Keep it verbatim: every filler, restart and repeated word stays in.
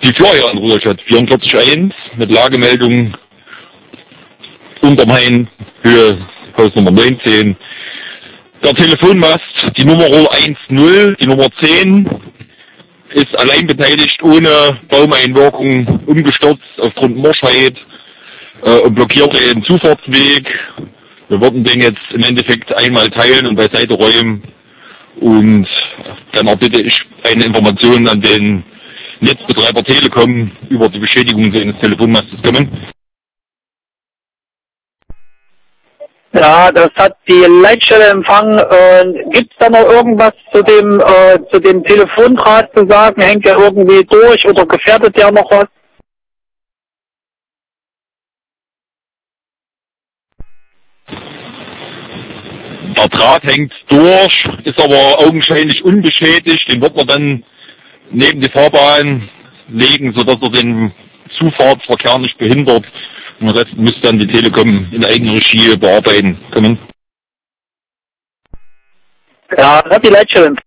die Flyer in Rudolstadt, vierundvierzig eins mit Lagemeldung Untermain, Höhe Haus Nummer neunzehn. Der Telefonmast, die Nummer eins null, die Nummer zehn, ist allein beteiligt, ohne Baumeinwirkung, umgestürzt aufgrund Morschheit äh, und blockiert den Zufahrtsweg. Wir würden den jetzt im Endeffekt einmal teilen und beiseite räumen. Und dann erbitte ich eine Information an den Netzbetreiber Telekom über die Beschädigung seines Telefonmastes kommen. Ja, das hat die Leitstelle empfangen. Äh, Gibt es da noch irgendwas zu dem äh, zu dem Telefondraht zu sagen? Hängt der irgendwie durch oder gefährdet der noch was? Der Draht hängt durch, ist aber augenscheinlich unbeschädigt. Den wird man dann neben die Fahrbahn legen, sodass er den Zufahrtsverkehr nicht behindert. Und den Rest müsste dann die Telekom in Eigenregie bearbeiten können. Ja, das hat die Leitstelle empfangen.